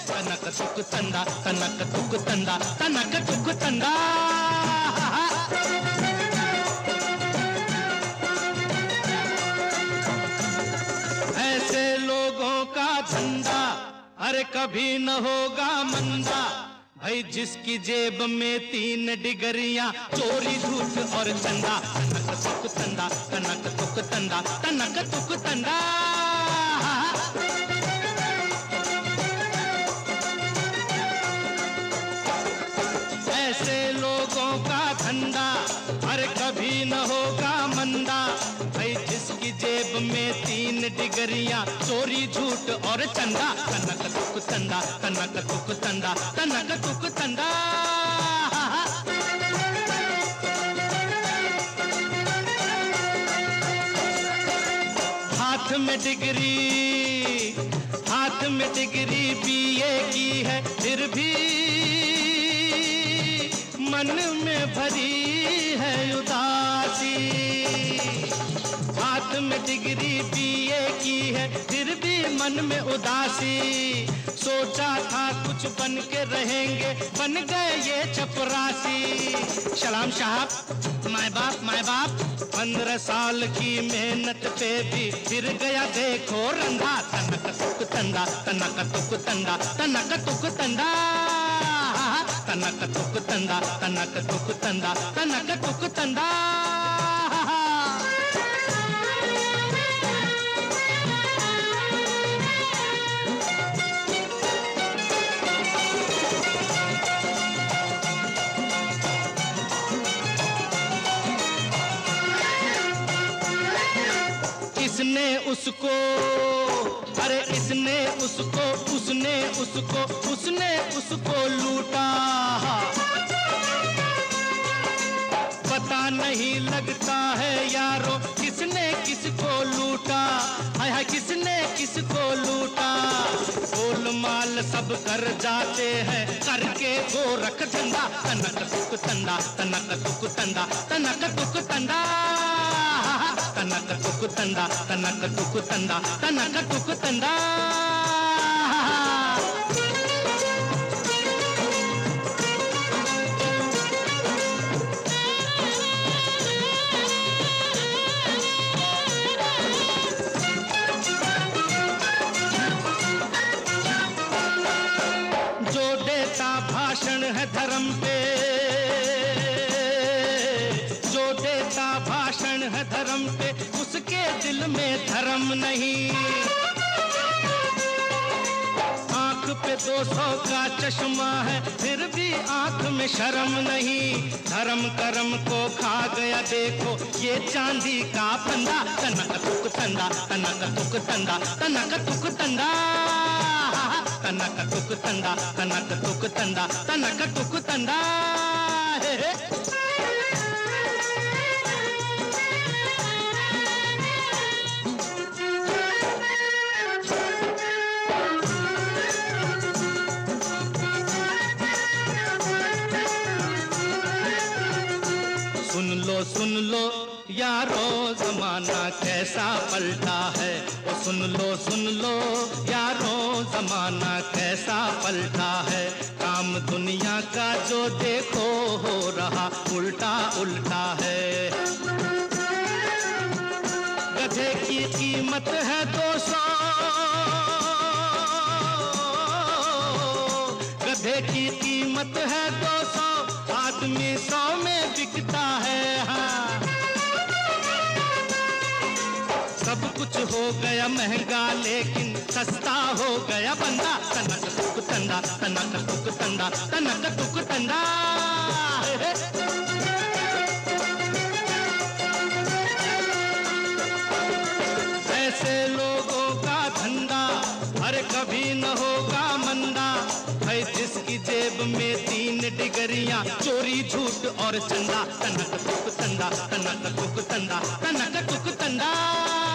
तनक तुक तंदा, तनक तुक तंदा, तनक तुक तंदा। ऐसे लोगों का धंधा अरे कभी न होगा मंदा। भाई जिसकी जेब में 3 डिगरियां, चोरी झूठ और चंदा। तनक तुक तंदा, तनक तुक तंदा, तनक तुक तंदा। ऐसे लोगों का धंधा अरे कभी न होगा मंदा। भाई जिसकी जेब में 3 डिगरियां, चोरी झूठ और चंदा। तनक तुक तंदा, तनक तुक तंदा, तनक तुक तंदा। हाथ में डिग्री, हाथ में डिग्री बीए की है, फिर भी मन में भरी है उदासी। हाथ में डिग्री बीए की है, फिर भी मन में उदासी। सोचा था कुछ बन के रहेंगे, बन गए ये चपरासी। सलाम साहब, माय बाप 15 साल की मेहनत पे भी फिर गया देखो रंधा। तनक तुक तंदा, तनक तुक तंदा, तनक तुक तंदा। तनक तुक तंदा, तनक तुक तंदा, तनक तुक तंदा। इसने उसको, अरे इसने उसको, उसने उसको, उसने उसको लूटा। पता नहीं लगता है यारो किसने किसको लूटा। हाय हाय किसने किसको लूटा। गोलमाल सब कर जाते हैं, करके गोरख धंधा। तनक तुक तंदा, तनक तुक तंदा, तनक तुक तंदा। तनक तुक तंदा, तनक तुक तंदा, तनक तुक तंदा। जो देता भाषण है धर्म पे, जो देता भाषण है धर्म पे, उसके दिल में धर्म नहीं। आंख पे 200 का चश्मा है, फिर भी आंख में शर्म नहीं। धर्म कर्म को खा गया देखो ये चांदी का फंदा। तनक तुक तंदा, तनक तुक तंदा, तनक तुक तंदा। तनक तुक तंदा, तनक तुक तंदा, तनक तुक तंदा। सुन लो यारो जमाना कैसा पलटा है। ओ सुन लो यारो जमाना कैसा पलटा है। काम दुनिया का जो देखो हो रहा उल्टा उल्टा है। गधे की कीमत है 200, गधे की कीमत है 200, आदमी 100 में बिकता है। हाँ सब कुछ हो गया महंगा लेकिन सस्ता हो गया बंदा। तनक तुक तंदा, तनक तुक तंदा, तनक तुक तंदा। ऐसे लोगों का धंधा अरे कभी न होगा मंदा। भाई जिसकी जेब में 3 डिगरियां, चोरी झूठ और चंदा। तनक तुक तंदा, तनक तुक तंदा, तनक तुक तंदा।